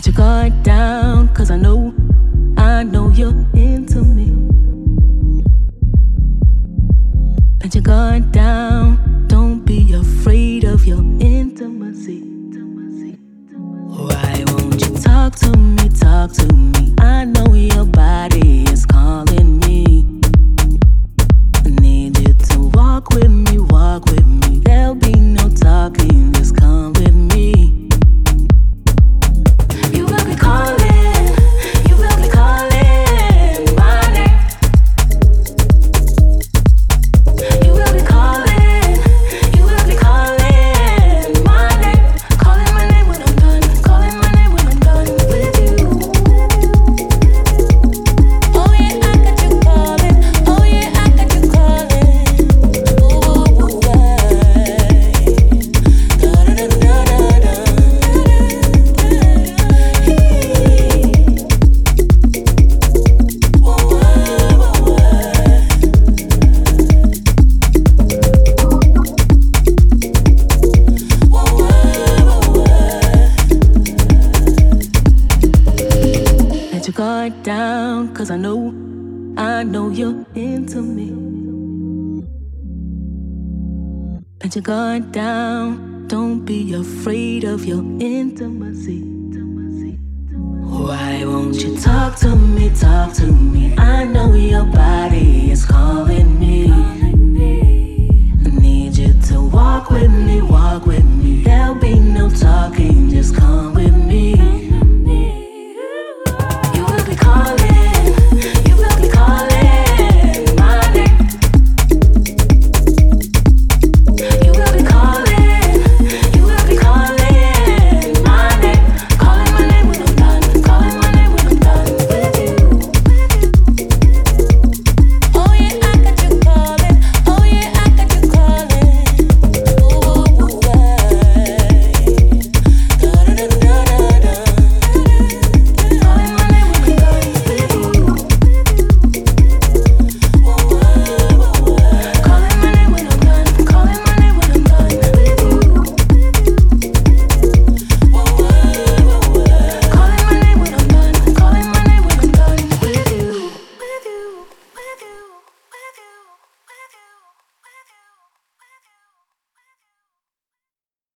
Let your guard down, cause I know you're into me. Let your guard down, don't be afraid of your intimacy. Why won't you talk to me, talk to me? I know your body is calling me. I need you to walk with me, walk with me. There'll be no talking, just come with me. You will be calling, you will be calling my name. You will be calling, you will be calling my name. Calling my name when I'm done, calling my name when I'm done with you. Oh yeah, I got you calling, oh yeah, I got you calling. Ooh, da da da da da da. Let your guard down, cause I know you're into me. Let your guard down, don't be afraid of your intimacy. Why won't you talk to me, talk to me? I know your body is calling me. I need you to walk with me, walk with me. There'll be no talking, just